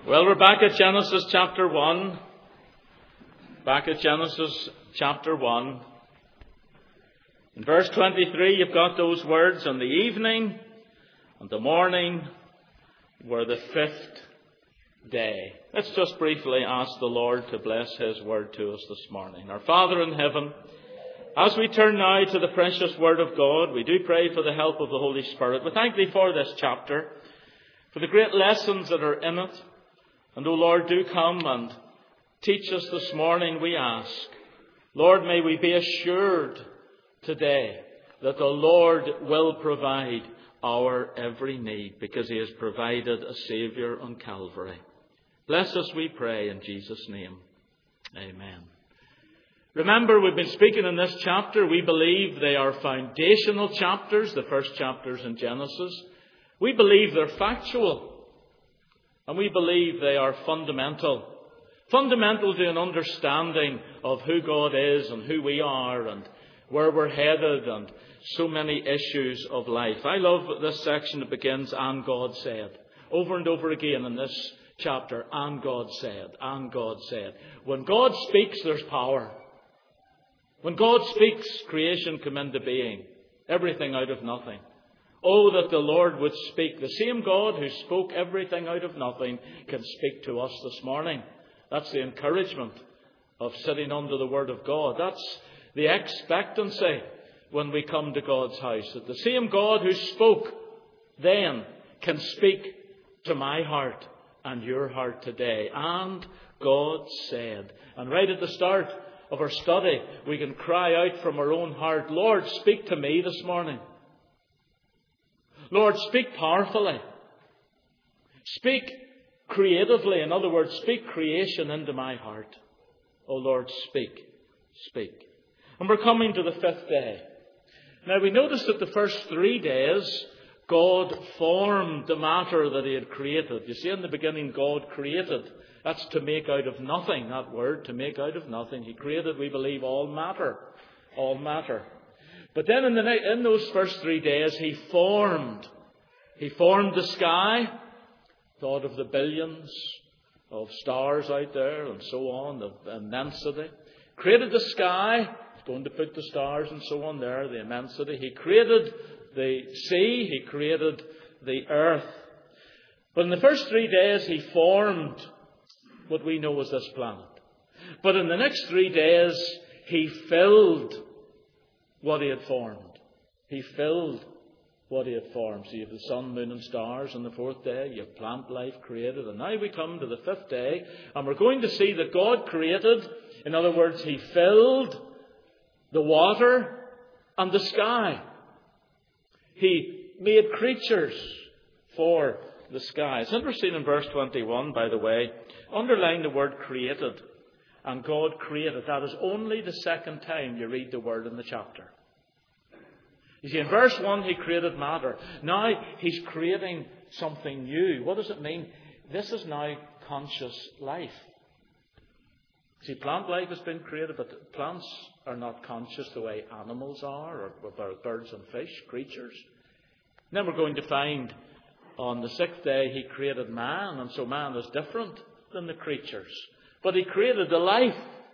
Well, we're back at Genesis chapter 1. Back at Genesis chapter 1. In verse 23, you've got those words, "And the evening and the morning were the fifth day." Let's just briefly ask the Lord to bless His word to us this morning. Our Father in heaven, as we turn now to the precious word of God, we do pray for the help of the Holy Spirit. We thank Thee for this chapter, for the great lessons that are in it. And, O Lord, do come and teach us this morning, we ask. Lord, may we be assured today that the Lord will provide our every need, because He has provided a Saviour on Calvary. Bless us, we pray, in Jesus' name. Amen. Remember, we've been speaking in this chapter. We believe they are foundational chapters, the first chapters in Genesis. We believe they're factual. And we believe they are fundamental. Fundamental to an understanding of who God is and who we are and where we're headed and so many issues of life. I love this section that begins, "And God said." Over and over again in this chapter, "And God said," "And God said." When God speaks, there's power. When God speaks, creation come into being. Everything out of nothing. Oh, that the Lord would speak. The same God who spoke everything out of nothing can speak to us this morning. That's the encouragement of sitting under the Word of God. That's the expectancy when we come to God's house. That the same God who spoke then can speak to my heart and your heart today. And God said. And right at the start of our study, we can cry out from our own heart, "Lord, speak to me this morning. Lord, speak powerfully. Speak creatively. In other words, speak creation into my heart. Oh Lord, speak. Speak." And we're coming to the fifth day. Now we notice that the first 3 days, God formed the matter that He had created. You see, in the beginning, God created. That's to make out of nothing, that word, to make out of nothing. He created, we believe, all matter. All matter. But then in those first 3 days, He formed. He formed the sky. Thought of the billions of stars out there and so on, the immensity. Created the sky. He's going to put the stars and so on there, the immensity. He created the sea. He created the earth. But in the first 3 days, He formed what we know as this planet. But in the next 3 days, He filled what He had formed. He filled what He had formed. So you have the sun, moon and stars on the fourth day. You have plant life created. And now we come to the fifth day. And we're going to see that God created. In other words, He filled the water and the sky. He made creatures for the sky. It's interesting in verse 21, by the way. Underline the word created. And God created. That is only the second time you read the word in the chapter. You see, in verse 1, He created matter. Now He's creating something new. What does it mean? This is now conscious life. See, plant life has been created, but plants are not conscious the way animals are, or birds and fish, creatures. And then we're going to find on the sixth day He created man, and so man is different than the creatures. But He created the life,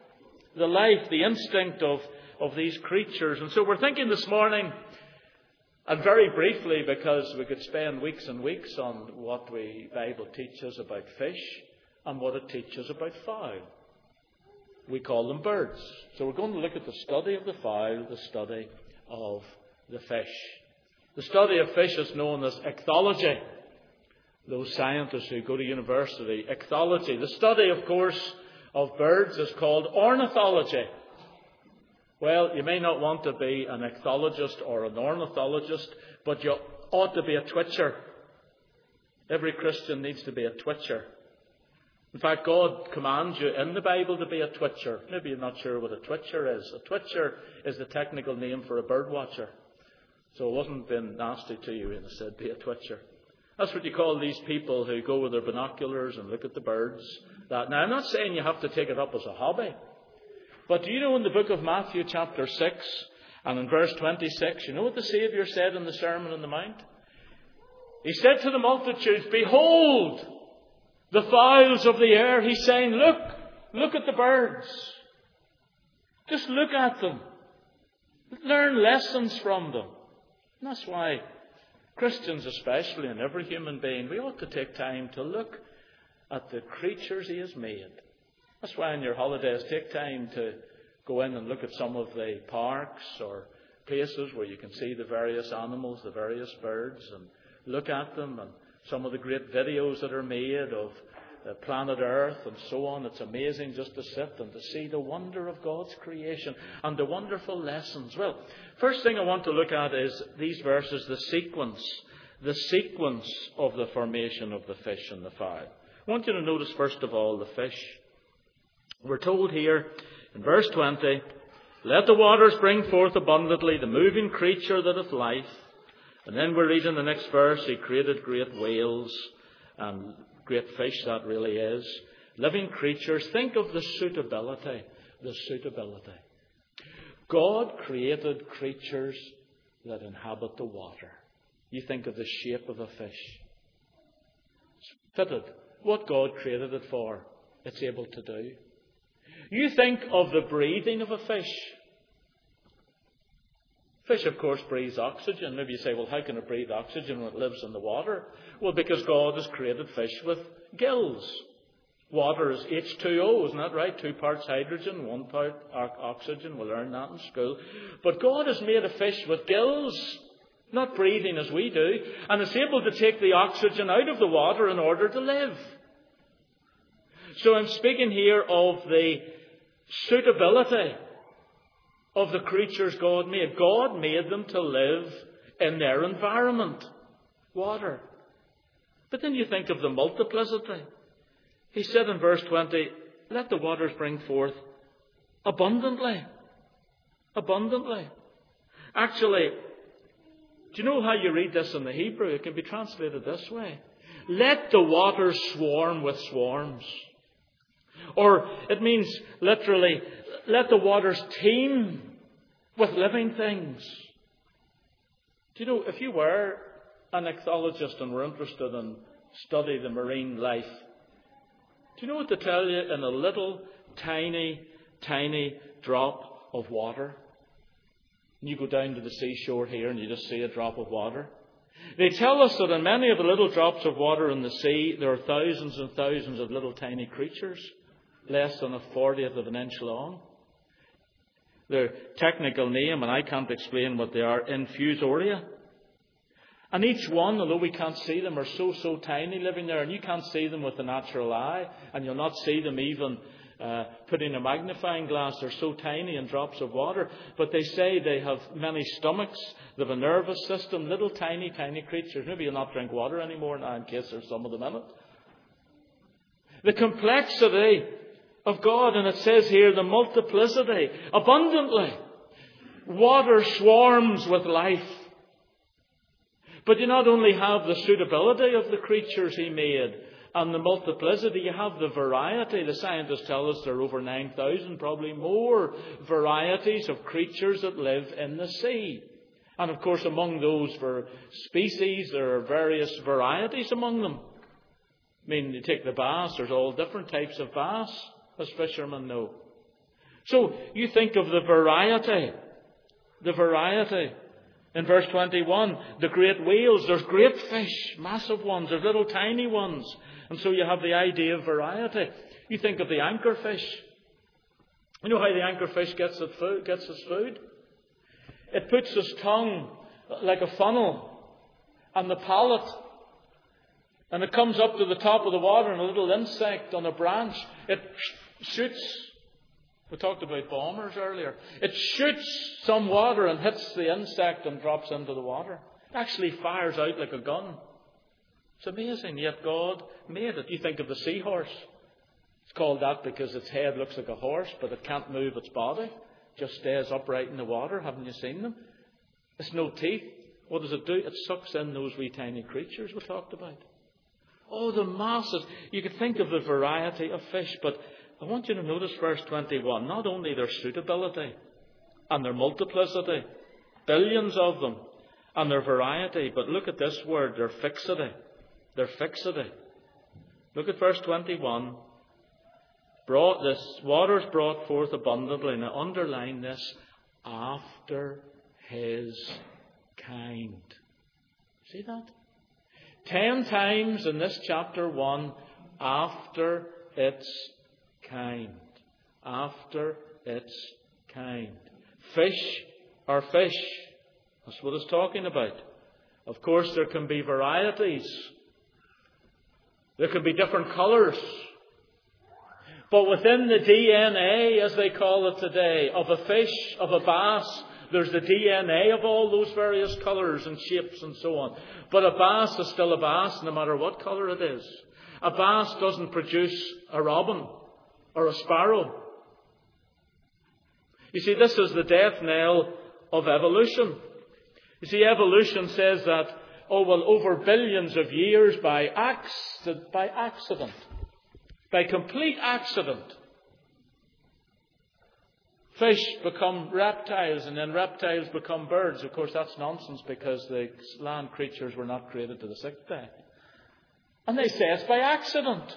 the instinct of these creatures. And so we're thinking this morning, and very briefly, because we could spend weeks and weeks on what the Bible teaches about fish and what it teaches about fowl. We call them birds. So we're going to look at the study of the fowl, the study of the fish. The study of fish is known as ichthyology. Those scientists who go to university, ichthyology. The study, of course, of birds is called ornithology. Well, you may not want to be an ichthyologist or an ornithologist, but you ought to be a twitcher. Every Christian needs to be a twitcher. In fact, God commands you in the Bible to be a twitcher. Maybe you're not sure what a twitcher is. A twitcher is the technical name for a bird watcher. So it wasn't being nasty to you when I said be a twitcher. That's what you call these people who go with their binoculars and look at the birds. Now, I'm not saying you have to take it up as a hobby. But do you know in the book of Matthew chapter 6 and in verse 26, you know what the Saviour said in the Sermon on the Mount? He said to the multitudes, "Behold, The fowls of the air. He's saying, look at the birds. Just look at them. Learn lessons from them. And that's why Christians especially, and every human being, we ought to take time to look at the creatures He has made. That's why on your holidays, take time to go in and look at some of the parks or places where you can see the various animals, the various birds, and look at them, and some of the great videos that are made of planet Earth and so on. It's amazing just to sit and to see the wonder of God's creation and the wonderful lessons. Well, first thing I want to look at is these verses, the sequence of the formation of the fish and the fowl. I want you to notice first of all the fish. We're told here in verse 20, let the waters bring forth abundantly the moving creature that hath life. And then we read in the next verse, He created great whales and great fish, that really is. Living creatures. Think of the suitability. The suitability. God created creatures that inhabit the water. You think of the shape of a fish. It's fitted. What God created it for, it's able to do. You think of the breathing of a fish. Fish, of course, breathes oxygen. Maybe you say, well, how can it breathe oxygen when it lives in the water? Well, because God has created fish with gills. Water is H2O, isn't that right? 2 parts hydrogen, 1 part oxygen. We learn that in school. But God has made a fish with gills, not breathing as we do, and it's able to take the oxygen out of the water in order to live. So I'm speaking here of the suitability of the creatures God made. God made them to live in their environment, water. But then you think of the multiplicity. He said in verse 20, let the waters bring forth abundantly. Abundantly. Actually, do you know how you read this in the Hebrew? It can be translated this way. Let the waters swarm with swarms. Or it means literally, let the waters teem with living things. Do you know, if you were an ichthyologist and were interested in study the marine life, do you know what to tell you in a little tiny, tiny drop of water? You go down to the seashore here and you just see a drop of water. They tell us that in many of the little drops of water in the sea, there are thousands and thousands of little tiny creatures, less than a 40th of an inch long. Their technical name, and I can't explain what they are, Infusoria. And each one, although we can't see them, are so tiny living there, and you can't see them with the natural eye, and you'll not see them even put in a magnifying glass. They're so tiny in drops of water. But they say they have many stomachs, they have a nervous system, little tiny, tiny creatures. Maybe you'll not drink water anymore now in case there's some of them in it. The complexity of God, and it says here the multiplicity, abundantly. Water swarms with life. But you not only have the suitability of the creatures He made and the multiplicity, you have the variety. The scientists tell us there are over 9,000, probably more, varieties of creatures that live in the sea. And of course, among those species, there are various varieties among them. I mean, you take the bass, there's all different types of bass, as fishermen know. So you think of the variety. The variety. In verse 21, the great whales, there's great fish, massive ones, there's little tiny ones. And so you have the idea of variety. You think of the anchorfish. You know how the anchorfish gets its food? It puts its tongue like a funnel on the palate. And it comes up to the top of the water, and a little insect on a branch, it shoots. We talked about bombers earlier. It shoots some water and hits the insect and drops into the water. It actually fires out like a gun. It's amazing, yet God made it. You think of the seahorse. It's called that because its head looks like a horse, but it can't move its body. It just stays upright in the water. Haven't you seen them? It's no teeth. What does it do? It sucks in those wee tiny creatures we talked about. Oh, the masses. You could think of the variety of fish, but I want you to notice verse 21. Not only their suitability and their multiplicity, billions of them, and their variety, but look at this word, their fixity. Their fixity. Look at verse 21. This waters brought forth abundantly. Now underline this. After his kind. See that? 10 times in this chapter 1. After its kind. After its kind. Fish are fish. That's what it's talking about. Of course, there can be varieties. There can be different colours. But within the DNA, as they call it today, of a fish, of a bass, there's the DNA of all those various colours and shapes and so on. But a bass is still a bass, no matter what colour it is. A bass doesn't produce a robin or a sparrow. You see, this is the death knell of evolution. You see, evolution says that, over billions of years by accident, by complete accident, fish become reptiles and then reptiles become birds. Of course, that's nonsense because the land creatures were not created to the sixth day. And they say it's by accident.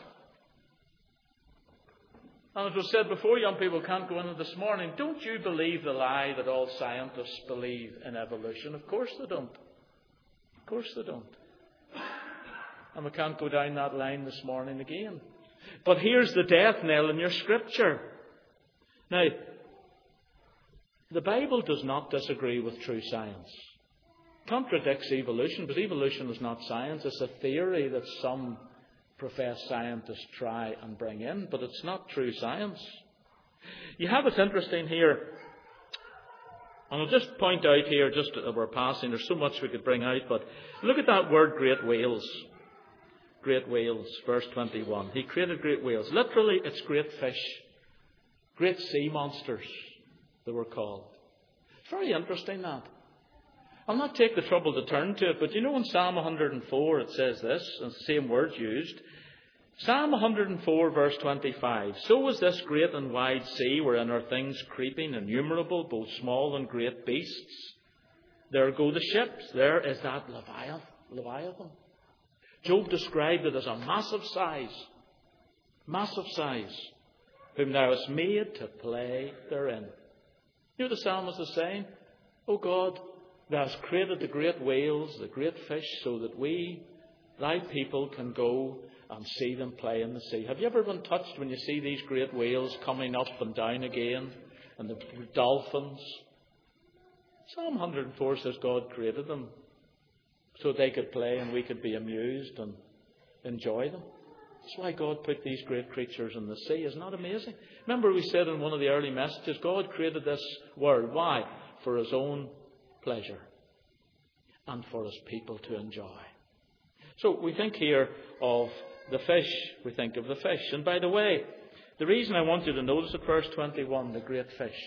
And as was said before, young people can't go into this morning. Don't you believe the lie that all scientists believe in evolution? Of course they don't. Of course they don't. And we can't go down that line this morning again. But here's the death knell in your scripture. Now, the Bible does not disagree with true science. It contradicts evolution, but evolution is not science. It's a theory that some professed scientists try and bring in, but it's not true science. You have it's interesting here, and I'll just point out here, just as we're passing, there's so much we could bring out, but look at that word great whales. Great whales, verse 21. He created great whales. Literally, it's great fish. Great sea monsters, they were called. It's very interesting, that. I'll not take the trouble to turn to it, but you know in Psalm 104 it says this, and the same words used. Psalm 104 verse 25. So is this great and wide sea, wherein are things creeping, innumerable, both small and great beasts. There go the ships. There is that Leviathan. Job described it as a massive size, whom thou hast made to play therein. You know what the psalmist is saying? O God, thou hast created the great whales, the great fish, so that we, thy people, can go and see them play in the sea. Have you ever been touched when you see these great whales coming up and down again, and the dolphins? Psalm 104 says God created them so they could play and we could be amused and enjoy them. That's why God put these great creatures in the sea. Isn't that amazing? Remember we said in one of the early messages, God created this world. Why? For his own pleasure and for his people to enjoy. So we think here of the fish. We think of the fish. And by the way, the reason I want you to notice at verse 21, the great fish.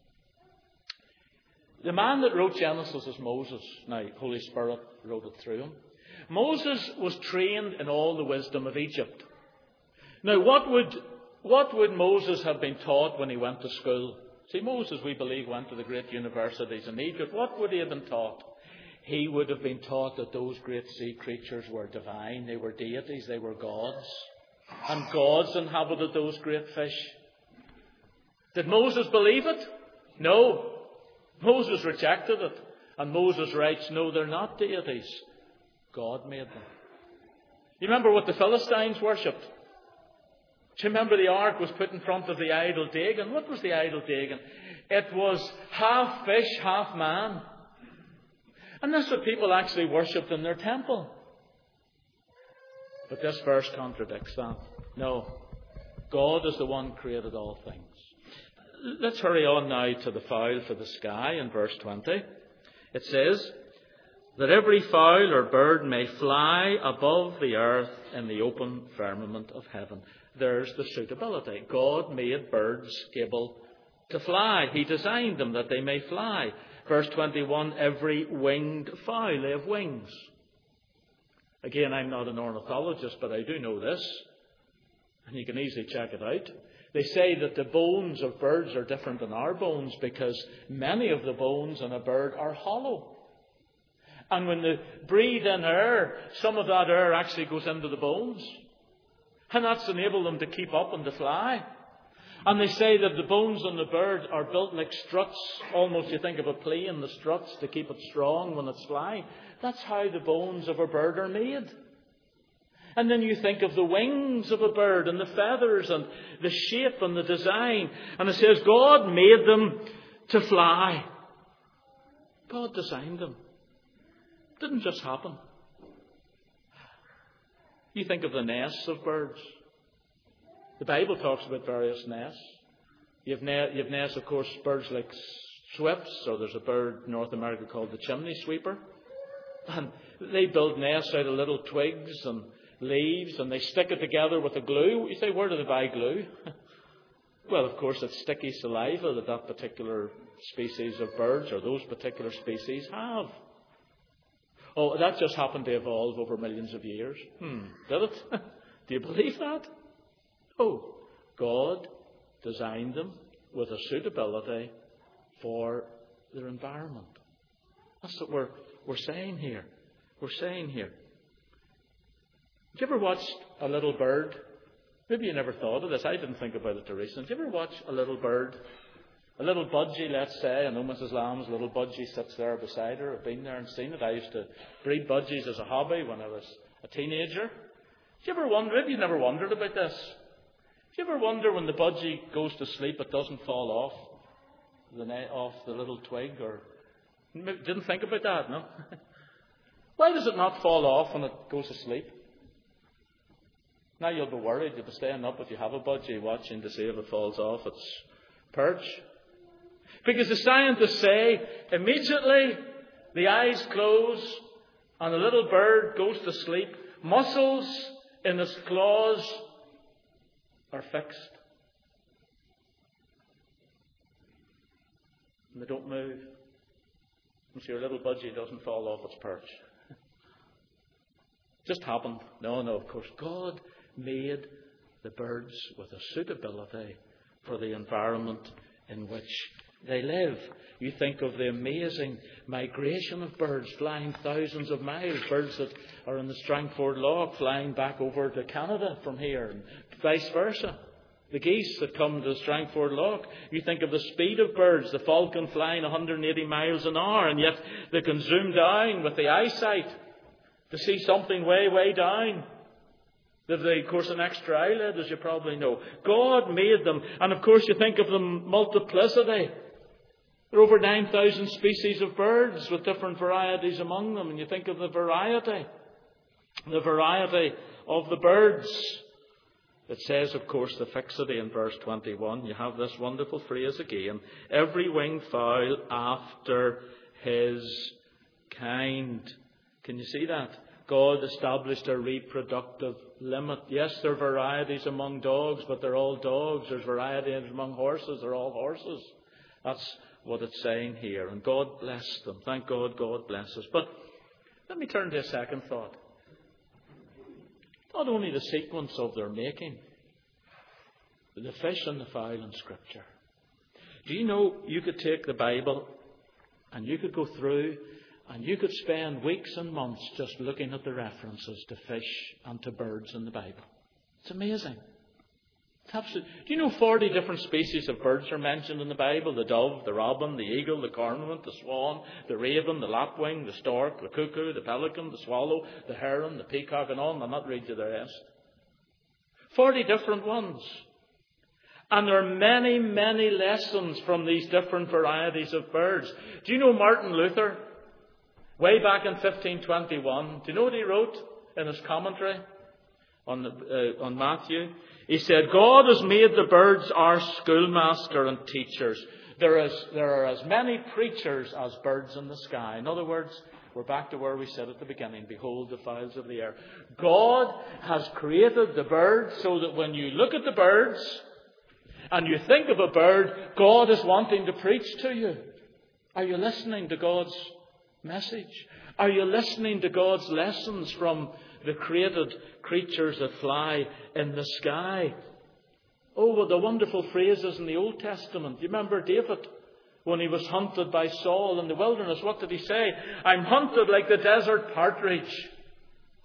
The man that wrote Genesis is Moses. Now, Holy Spirit wrote it through him. Moses was trained in all the wisdom of Egypt. Now, what would Moses have been taught when he went to school? See, Moses, we believe, went to the great universities in Egypt. What would he have been taught? He would have been taught that those great sea creatures were divine. They were deities. They were gods. And gods inhabited those great fish. Did Moses believe it? No. Moses rejected it. And Moses writes, no, they're not deities. God made them. You remember what the Philistines worshipped? Do you remember the ark was put in front of the idol Dagon? What was the idol Dagon? It was half fish, half man. And that's what people actually worshipped in their temple. But this verse contradicts that. No. God is the one who created all things. Let's hurry on now to the fowl for the sky in verse 20. It says, that every fowl or bird may fly above the earth in the open firmament of heaven. There's the suitability. God made birds able to fly. He designed them that they may fly. Verse 21, every winged fowl. They have wings. Again, I'm not an ornithologist, but I do know this. And you can easily check it out. They say that the bones of birds are different than our bones because many of the bones in a bird are hollow. And when they breathe in air, some of that air actually goes into the bones. And that's enabled them to keep up and to fly. And they say that the bones on the bird are built like struts. Almost you think of a plane, the struts to keep it strong when it's flying. That's how the bones of a bird are made. And then you think of the wings of a bird and the feathers and the shape and the design. And it says God made them to fly. God designed them. It didn't just happen. You think of the nests of birds. The Bible talks about various nests. You have nests, of course, birds like swifts, or there's a bird in North America called the chimney sweeper. And they build nests out of little twigs and leaves, and they stick it together with a glue. You say, where do they buy glue? Well, of course, it's sticky saliva that particular species of birds, or those particular species, have. Oh, that just happened to evolve over millions of years. Did it? Do you believe that? Oh, God designed them with a suitability for their environment. That's what we're saying here. We're saying here. Did you ever watch a little bird? Maybe you never thought of this. I didn't think about it till recently. Did you ever watch a little bird? A little budgie, let's say. I know Mrs. Lamb's little budgie sits there beside her. I've been there and seen it. I used to breed budgies as a hobby when I was a teenager. Did you ever wonder, maybe you never wondered about this? Do you ever wonder when the budgie goes to sleep, it doesn't fall off the little twig? Or didn't think about that, no? Why does it not fall off when it goes to sleep? Now you'll be worried. You'll be staying up if you have a budgie, watching to see if it falls off its perch. Because the scientists say immediately the eyes close and the little bird goes to sleep, muscles in its claws are fixed. And they don't move. And so your little budgie doesn't fall off its perch. Just happened. No, of course. God made the birds with a suitability for the environment in which they live. You think of the amazing migration of birds flying thousands of miles. Birds that are in the Strangford Lough flying back over to Canada from here, and vice versa. The geese that come to the Strangford Lough. You think of the speed of birds, the falcon flying 180 miles an hour, and yet they can zoom down with the eyesight to see something way, way down. They've, of course, an extra eyelid, as you probably know. God made them. And, of course, you think of the multiplicity. There are over 9,000 species of birds with different varieties among them. And you think of the variety of the birds. It says, of course, the fixity in verse 21. You have this wonderful phrase again. Every winged fowl after his kind. Can you see that? God established a reproductive limit. Yes, there are varieties among dogs, but they're all dogs. There's varieties among horses. They're all horses. That's what it's saying here. And God blessed them. Thank God, God blesses. But let me turn to a second thought. Not only the sequence of their making, but the fish and the fowl in Scripture. Do you know you could take the Bible and you could go through and you could spend weeks and months just looking at the references to fish and to birds in the Bible? It's amazing. It's absolutely. Do you know 40 different species of birds are mentioned in the Bible? The dove, the robin, the eagle, the cormorant, the swan, the raven, the lapwing, the stork, the cuckoo, the pelican, the swallow, the heron, the peacock, and on. I'll not read you the rest. 40 different ones. And there are many, many lessons from these different varieties of birds. Do you know Martin Luther? Way back in 1521, do you know what he wrote in his commentary on Matthew? He said, God has made the birds our schoolmaster and teachers. There are as many preachers as birds in the sky. In other words, we're back to where we said at the beginning, behold the fowls of the air. God has created the birds so that when you look at the birds and you think of a bird, God is wanting to preach to you. Are you listening to God's message? Are you listening to God's lessons from the created creatures that fly in the sky? Oh, well, the wonderful phrases in the Old Testament. Do you remember David when he was hunted by Saul in the wilderness? What did he say? I'm hunted like the desert partridge.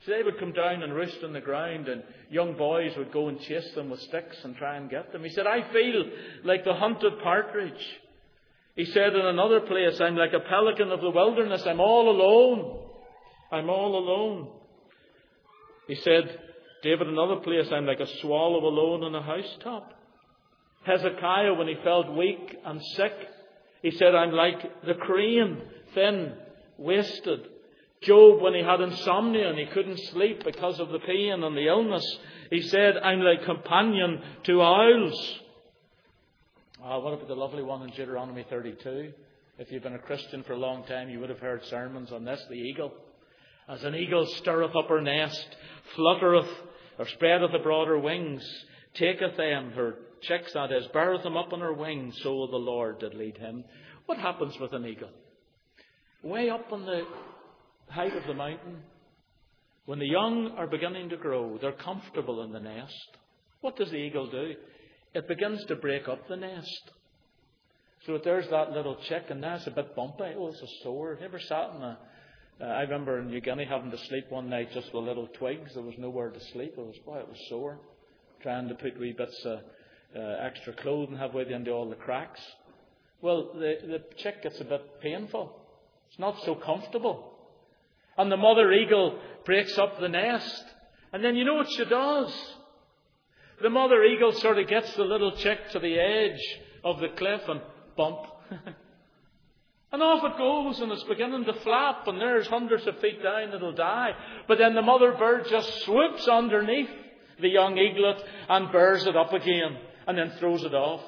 So they would come down and roost on the ground, and young boys would go and chase them with sticks and try and get them. He said, I feel like the hunted partridge. He said in another place, I'm like a pelican of the wilderness. I'm all alone. I'm all alone. He said, David, in another place, I'm like a swallow alone on a housetop. Hezekiah, when he felt weak and sick, he said, I'm like the crane, thin, wasted. Job, when he had insomnia and he couldn't sleep because of the pain and the illness, he said, I'm like companion to owls. What about the lovely one in Deuteronomy 32? If you've been a Christian for a long time, you would have heard sermons on this, the eagle. As an eagle stirreth up her nest, fluttereth, or spreadeth abroad her wings, taketh them, her chicks that is, beareth them up on her wings, so the Lord did lead him. What happens with an eagle? Way up on the height of the mountain, when the young are beginning to grow, they're comfortable in the nest. What does the eagle do? It begins to break up the nest. So there's that little chick, and that's a bit bumpy. Oh, it's a sore. Have you ever sat in I remember in New Guinea having to sleep one night just with little twigs. There was nowhere to sleep. It was sore. Trying to put wee bits of extra clothing have with you into all the cracks. Well, the chick gets a bit painful. It's not so comfortable. And the mother eagle breaks up the nest. And then you know what she does? The mother eagle sort of gets the little chick to the edge of the cliff and bump. And off it goes, and it's beginning to flap, and there's hundreds of feet down, it'll die. But then the mother bird just swoops underneath the young eaglet and bears it up again, and then throws it off.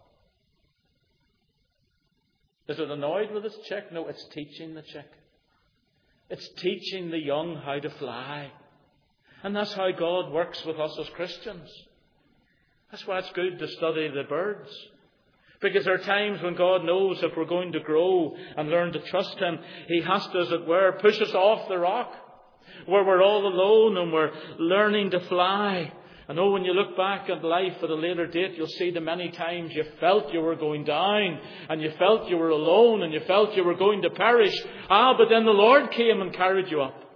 Is it annoyed with its chick? No, it's teaching the chick. It's teaching the young how to fly. And that's how God works with us as Christians. That's why it's good to study the birds. Because there are times when God knows if we're going to grow and learn to trust Him, He has to, as it were, push us off the rock, where we're all alone and we're learning to fly. I know when you look back at life at a later date, you'll see the many times you felt you were going down, and you felt you were alone, and you felt you were going to perish. But then the Lord came and carried you up.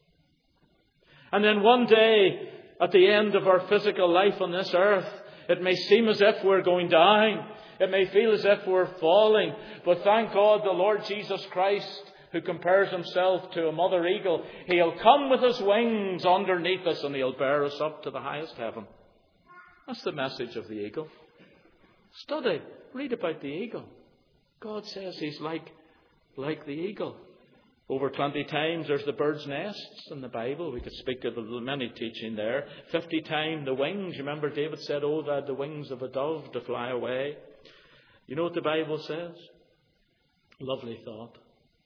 And then one day, at the end of our physical life on this earth, it may seem as if we're going down. It may feel as if we're falling. But thank God the Lord Jesus Christ, who compares Himself to a mother eagle, He'll come with His wings underneath us and He'll bear us up to the highest heaven. That's the message of the eagle. Study. Read about the eagle. God says He's like the eagle. Over 20 times there's the bird's nests in the Bible. We could speak of many teaching there. 50 times the wings. You remember David said, oh, they had the wings of a dove to fly away. You know what the Bible says? Lovely thought.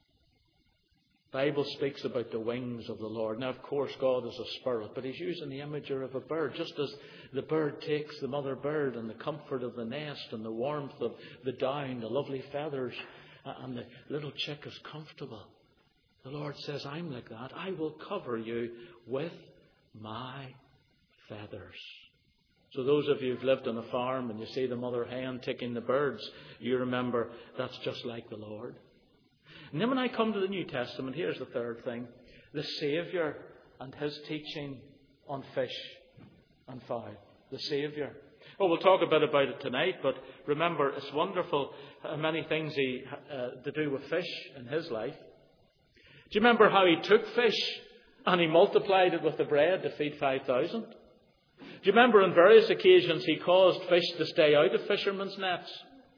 The Bible speaks about the wings of the Lord. Now, of course, God is a spirit, but He's using the imagery of a bird. Just as the bird takes the mother bird and the comfort of the nest and the warmth of the down, the lovely feathers, and the little chick is comfortable. The Lord says, I'm like that. I will cover you with my feathers. So those of you who've lived on a farm and you see the mother hen taking the birds, you remember that's just like the Lord. And then when I come to the New Testament, here's the third thing. The Saviour and His teaching on fish and fowl. The Saviour. Well, we'll talk a bit about it tonight, but remember, it's wonderful how many things to do with fish in His life. Do you remember how He took fish and He multiplied it with the bread to feed 5,000? Do you remember on various occasions He caused fish to stay out of fishermen's nets?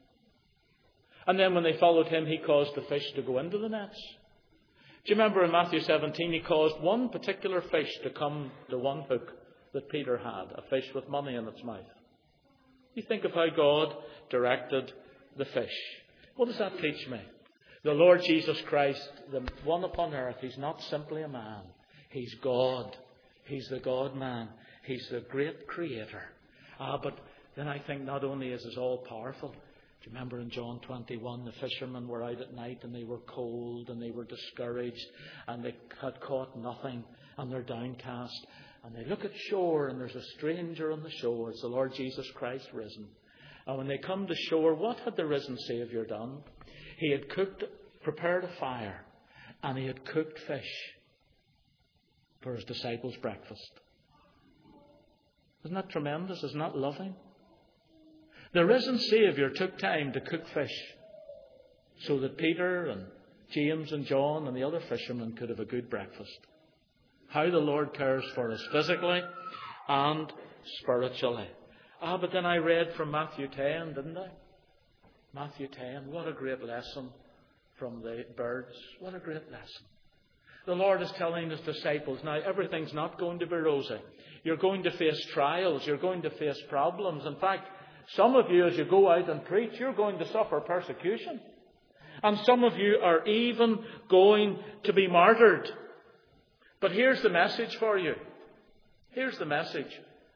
And then when they followed Him, He caused the fish to go into the nets. Do you remember in Matthew 17, He caused one particular fish to come to one hook that Peter had, a fish with money in its mouth? You think of how God directed the fish. What does that teach me? The Lord Jesus Christ, the one upon earth, He's not simply a man. He's God. He's the God-man. He's the great Creator. But then I think not only is He all-powerful. Do you remember in John 21, the fishermen were out at night and they were cold and they were discouraged and they had caught nothing and they're downcast. And they look at shore and there's a stranger on the shore. It's the Lord Jesus Christ risen. And when they come to shore, what had the risen Saviour done? He had prepared a fire, and He had cooked fish. for his disciples' breakfast. Isn't that tremendous? Isn't that loving? The risen Saviour took time to cook fish so that Peter and James and John and the other fishermen could have a good breakfast. How the Lord cares for us physically and spiritually. But then I read from Matthew 10, didn't I? Matthew 10, what a great lesson from the birds. What a great lesson. The Lord is telling his disciples, now everything's not going to be rosy. You're going to face trials. You're going to face problems. In fact, some of you, as you go out and preach, you're going to suffer persecution. And some of you are even going to be martyred. But here's the message for you. Here's the message.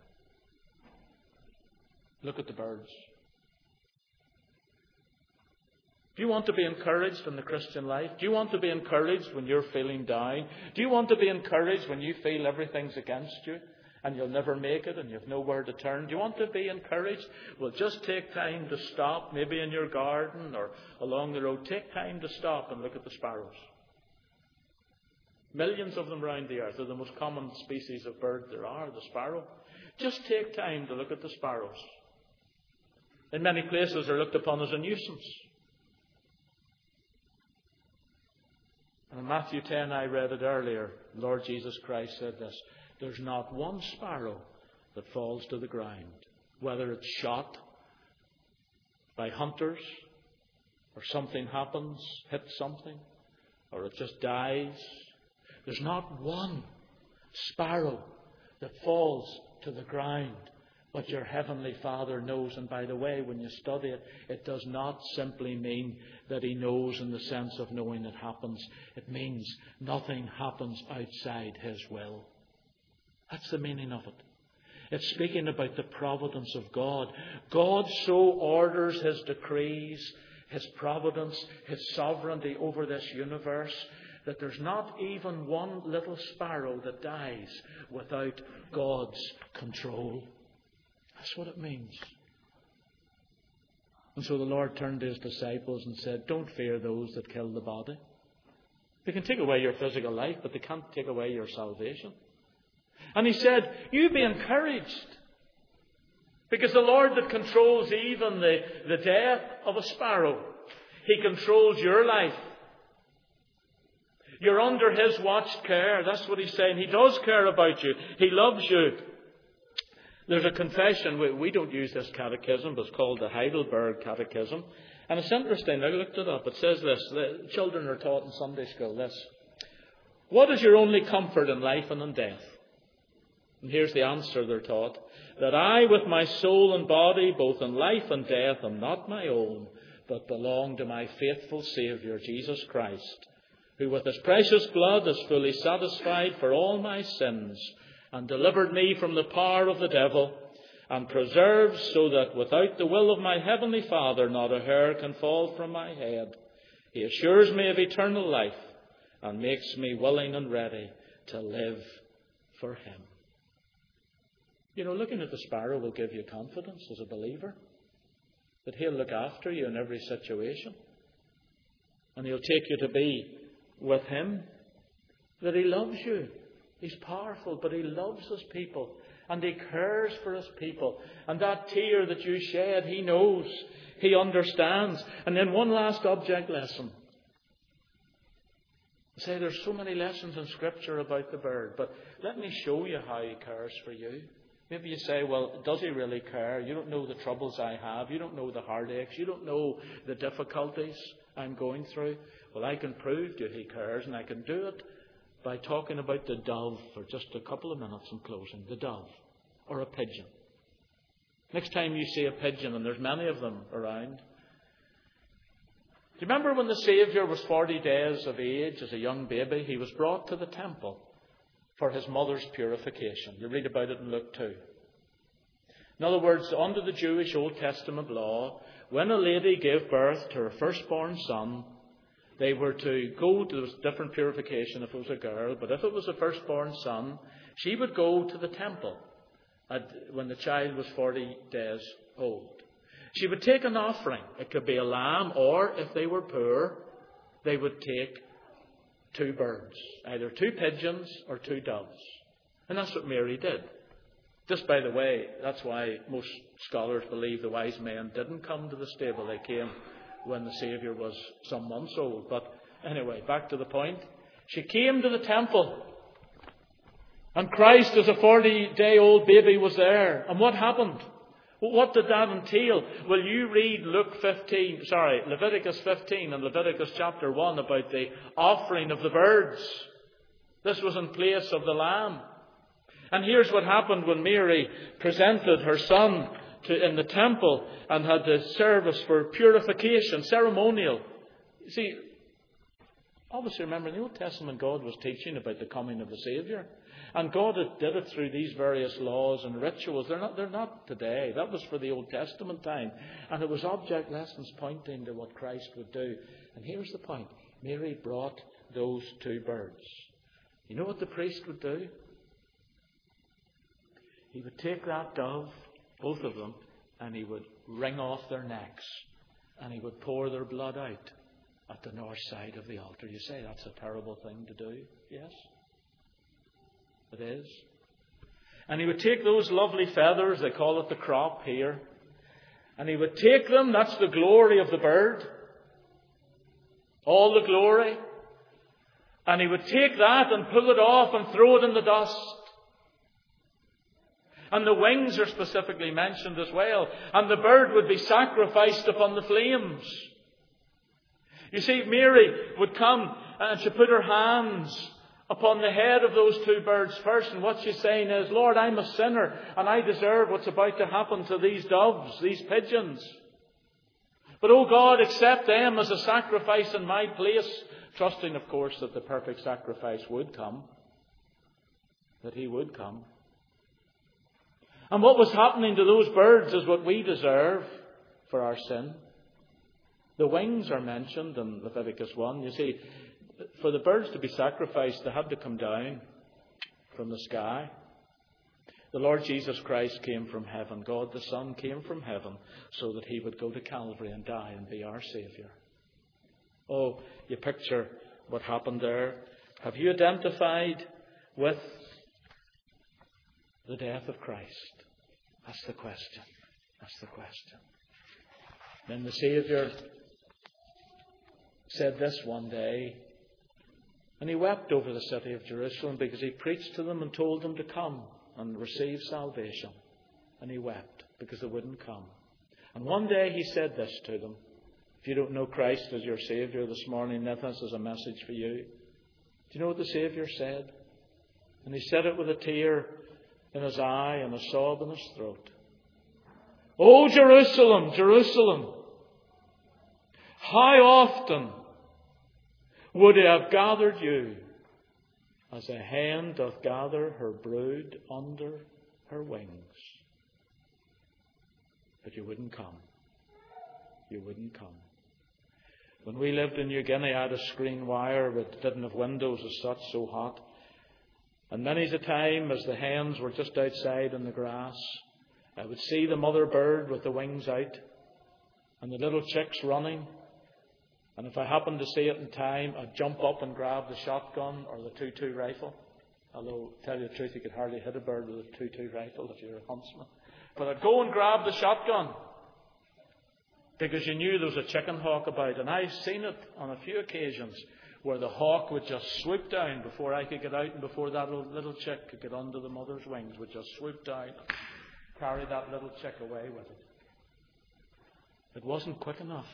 Look at the birds. Do you want to be encouraged in the Christian life? Do you want to be encouraged when you're feeling down? Do you want to be encouraged when you feel everything's against you and you'll never make it and you've nowhere to turn? Do you want to be encouraged? Well, just take time to stop, maybe in your garden or along the road. Take time to stop and look at the sparrows. Millions of them around the earth. They're the most common species of bird there are, the sparrow. Just take time to look at the sparrows. In many places they're looked upon as a nuisance. And in Matthew 10, I read it earlier, Lord Jesus Christ said this, there's not one sparrow that falls to the ground, whether it's shot by hunters, or something happens, hits something, or it just dies. There's not one sparrow that falls to the ground. But your Heavenly Father knows. And by the way, when you study it, it does not simply mean that He knows in the sense of knowing it happens. It means nothing happens outside His will. That's the meaning of it. It's speaking about the providence of God. God so orders His decrees, His providence, His sovereignty over this universe, that there's not even one little sparrow that dies without God's control. That's what it means. And so the Lord turned to His disciples and said, don't fear those that kill the body. They can take away your physical life, but they can't take away your salvation. And He said, you be encouraged. Because the Lord that controls even the death of a sparrow, He controls your life. You're under His watched care. That's what He's saying. He does care about you. He loves you. There's a confession. We don't use this catechism, but it's called the Heidelberg Catechism. And it's interesting. I looked it up. It says this. The children are taught in Sunday school this. What is your only comfort in life and in death? And here's the answer they're taught. That I, with my soul and body, both in life and death, am not my own, but belong to my faithful Saviour, Jesus Christ, who with His precious blood has fully satisfied for all my sins, and delivered me from the power of the devil, and preserves so that without the will of my heavenly Father not a hair can fall from my head. He assures me of eternal life, and makes me willing and ready to live for Him. You know, looking at the sparrow will give you confidence as a believer, that He'll look after you in every situation, and He'll take you to be with Him, that He loves you. He's powerful, but He loves His people, and He cares for His people. And that tear that you shed, He knows, He understands. And then one last object lesson. I say there's so many lessons in Scripture about the bird, but let me show you how He cares for you. Maybe you say, well, does He really care? You don't know the troubles I have. You don't know the heartaches. You don't know the difficulties I'm going through. Well, I can prove to you He cares, and I can do it by talking about the dove for just a couple of minutes in closing. The dove, or a pigeon. Next time you see a pigeon, and there's many of them around. Do you remember when the Saviour was 40 days of age as a young baby? He was brought to the temple for His mother's purification. You read about it in Luke 2. In other words, under the Jewish Old Testament law, when a lady gave birth to her firstborn son, they were to go to this different purification if it was a girl, but if it was a firstborn son, she would go to the temple when the child was 40 days old. She would take an offering. It could be a lamb, or if they were poor, they would take 2 birds, either 2 pigeons or 2 doves. And that's what Mary did. Just by the way, that's why most scholars believe the wise men didn't come to the stable. They came when the Saviour was some months old. But anyway, back to the point. She came to the temple. And Christ, as a 40-day-old baby, was there. And what happened? What did that entail? Well, you read Leviticus 15 and Leviticus chapter 1 about the offering of the birds. This was in place of the lamb. And here's what happened when Mary presented her son in the temple and had the service for purification, ceremonial. You see, obviously remember in the Old Testament God was teaching about the coming of the Saviour. And God did it through these various laws and rituals. They're not today. That was for the Old Testament time. And it was object lessons pointing to what Christ would do. And here's the point. Mary brought those 2 birds. You know what the priest would do? He would take that dove, both of them, and he would wring off their necks. And he would pour their blood out at the north side of the altar. You say that's a terrible thing to do. Yes? It is. And he would take those lovely feathers, they call it the crop here, and he would take them, that's the glory of the bird, all the glory, and he would take that and pull it off and throw it in the dust. And the wings are specifically mentioned as well, and the bird would be sacrificed upon the flames. You see, Mary would come and she put her hands upon the head of those 2 birds first. And what she's saying is, Lord, I'm a sinner and I deserve what's about to happen to these doves, these pigeons. But, oh God, accept them as a sacrifice in my place. Trusting, of course, that the perfect sacrifice would come. That he would come. And what was happening to those birds is what we deserve for our sin. The wings are mentioned in Leviticus 1. You see, for the birds to be sacrificed, they had to come down from the sky. The Lord Jesus Christ came from heaven. God the Son came from heaven so that he would go to Calvary and die and be our Saviour. Oh, you picture what happened there. Have you identified with the death of Christ? That's the question. That's the question. Then the Saviour said this one day, and he wept over the city of Jerusalem because he preached to them and told them to come and receive salvation. And he wept because they wouldn't come. And one day he said this to them. If you don't know Christ as your Saviour this morning, this is a message for you. Do you know what the Saviour said? And he said it with a tear in his eye and a sob in his throat. "O Jerusalem, Jerusalem, how often would I have gathered you as a hen doth gather her brood under her wings? But you wouldn't come. You wouldn't come." When we lived in New Guinea, I had a screen wire that didn't have windows as such, so hot. And many's a time, as the hens were just outside in the grass, I would see the mother bird with the wings out and the little chicks running. And if I happened to see it in time, I'd jump up and grab the shotgun or the 2.2 rifle. Although, to tell you the truth, you could hardly hit a bird with a 2.2 rifle if you're a huntsman. But I'd go and grab the shotgun because you knew there was a chicken hawk about. And I've seen it on a few occasions where the hawk would just swoop down before I could get out and before that little chick could get under the mother's wings, would just swoop down and carry that little chick away with it. It wasn't quick enough.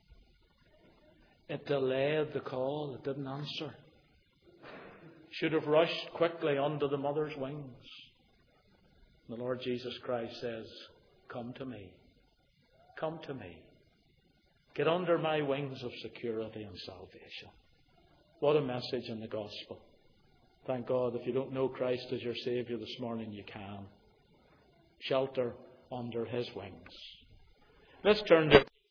It delayed the call. It didn't answer. Should have rushed quickly under the mother's wings. The Lord Jesus Christ says, "Come to me. Come to me. Get under my wings of security and salvation." What a message in the gospel. Thank God, if you don't know Christ as your Saviour this morning, you can. Shelter under his wings. Let's turn to